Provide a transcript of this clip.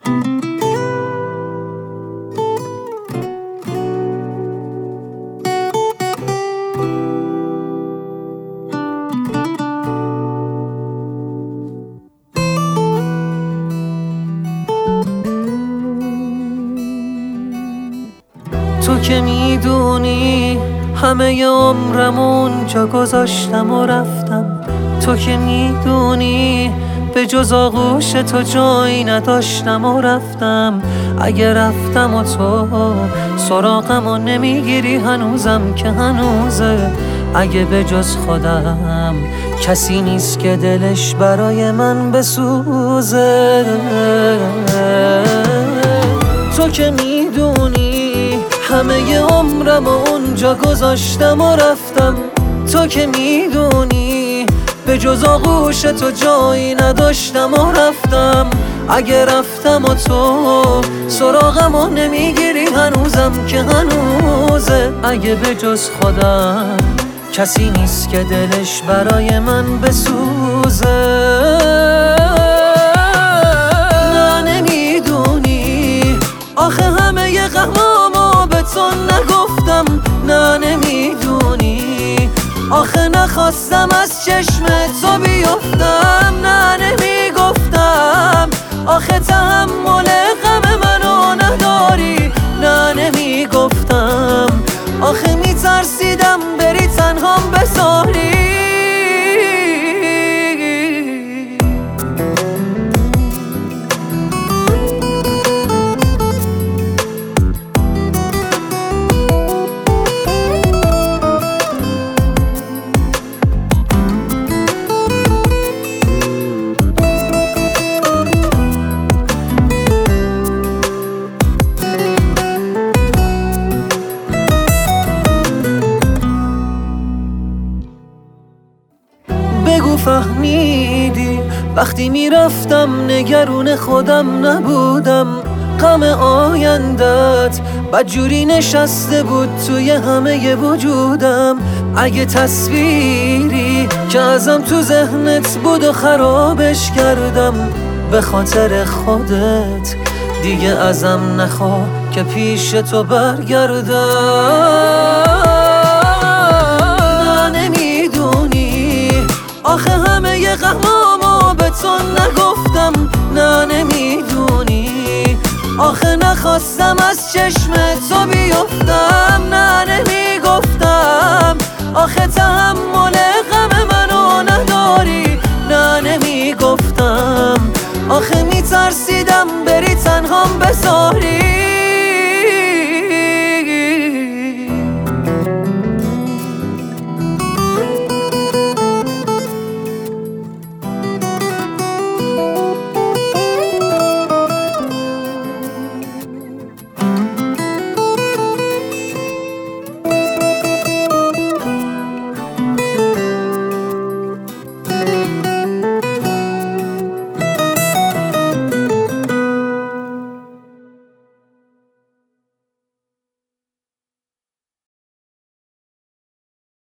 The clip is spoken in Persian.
تو که میدونی همه عمرم اونجا گذاشتم و رفتم. تو که میدونی به جز آغوش تو جایی نداشتم و رفتم. اگه رفتم و تو سراغم و نمیگیری هنوزم که هنوزه. اگه به جز خودم کسی نیست که دلش برای من بسوزه. تو که میدونی همه عمرم اونجا گذاشتم و رفتم. تو که میدونی به جز آغوش تو جایی نداشتم و رفتم. اگه رفتم و تو سراغم و نمیگیری هنوزم که هنوزه. اگه به جز خودم کسی نیست که دلش برای من بسوزه. نه نمیدونی آخه همه غمامو به تو نگفتم. نه نمیدونی آخه نخواستم از چشم تو بیفتم. نه نمیگفتم آخه تحمل غم منو نداری. نه نمیگفتم آخه میترسیدم بری تنهام بذاری. بگو فهمیدی وقتی میرفتم نگرون خودم نبودم. غم آیندت بدجوری نشسته بود توی همه وجودم. اگه تصویری که ازم تو ذهنت بود و خرابش کردم به خاطر خودت دیگه ازم نخوا که پیش تو برگردم. آخه همه غمامو به تو نگفتم. نه نمیدونی آخه نخواستم از چشم تو بیفتم. نه نمیگفتم آخه تحمل غم منو نداری. نه نمیگفتم آخه میترسیدم بری تنهام بذاری.